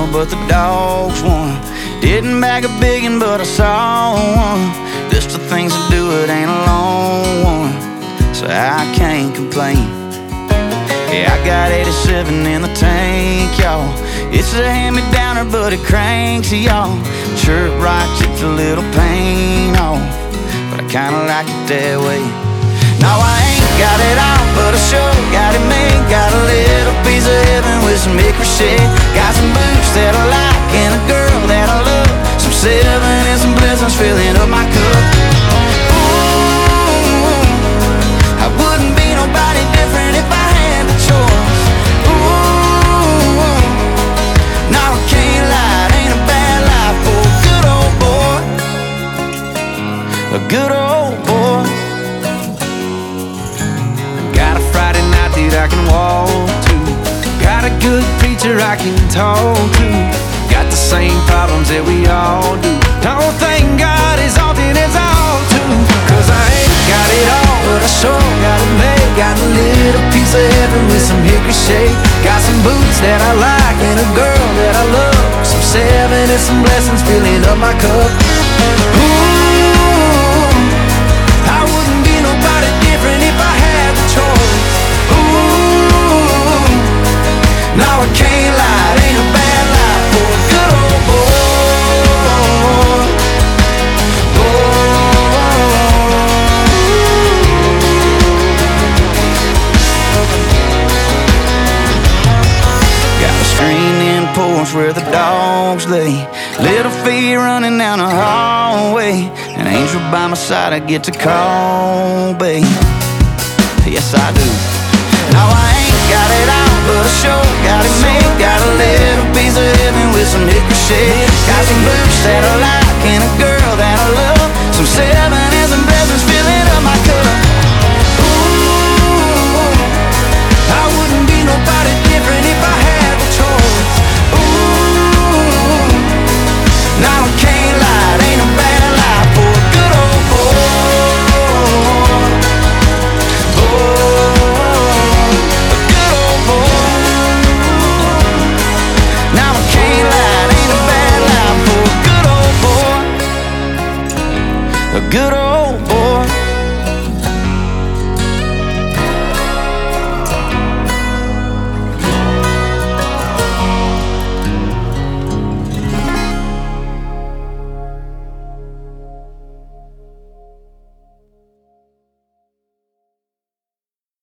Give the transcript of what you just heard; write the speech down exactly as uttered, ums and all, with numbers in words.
but the dogs won. Didn't bag a biggin', but I saw one. Just the things to do, it ain't a long one, so I can't complain. Yeah, I got eighty-seven in the tank, y'all. It's a hand-me-downer, but it cranks, y'all. Sure, right, chips a little pain off, but I kinda like it that way. No, I ain't got it all, but I sure got it made. Got a little piece of heaven with some hickory shade. Got some boots that I like and a girl that I love. Some seven and some blessings filling up my cup. Ooh, I wouldn't be nobody different if I had the choice. Ooh, no, I can't lie, it ain't a bad life for a good old boy. A good old boy. Got a Friday night that I can walk to. Got a good preacher I can talk to. Got the same problems that we all do. Don't think God is often as all too. Cause I ain't got it all, but I sure got it made. Got a little piece of heaven with some hickory shade. Got some boots that I like and a girl that I love. Some seven and some blessings filling up my cup. Ooh, I wouldn't be nobody different if I had the choice. Ooh, no, I can't lie, it ain't a bad life for a good old boy. Got a screened-in porch where the dogs lay. Little feet running down the hallway. An angel by my side I get to call, babe. Yes, I do. No, I ain't got it all, but I sure got it made. Got a little piece of heaven with some hickory shade. Got some boots that I like and a girl that I love. Some seven and some blessings filling up my cup. Ooh, I wouldn't be nobody different if I had the choice. Ooh, no, I can't lie, it ain't a bad life for a good old boy. Good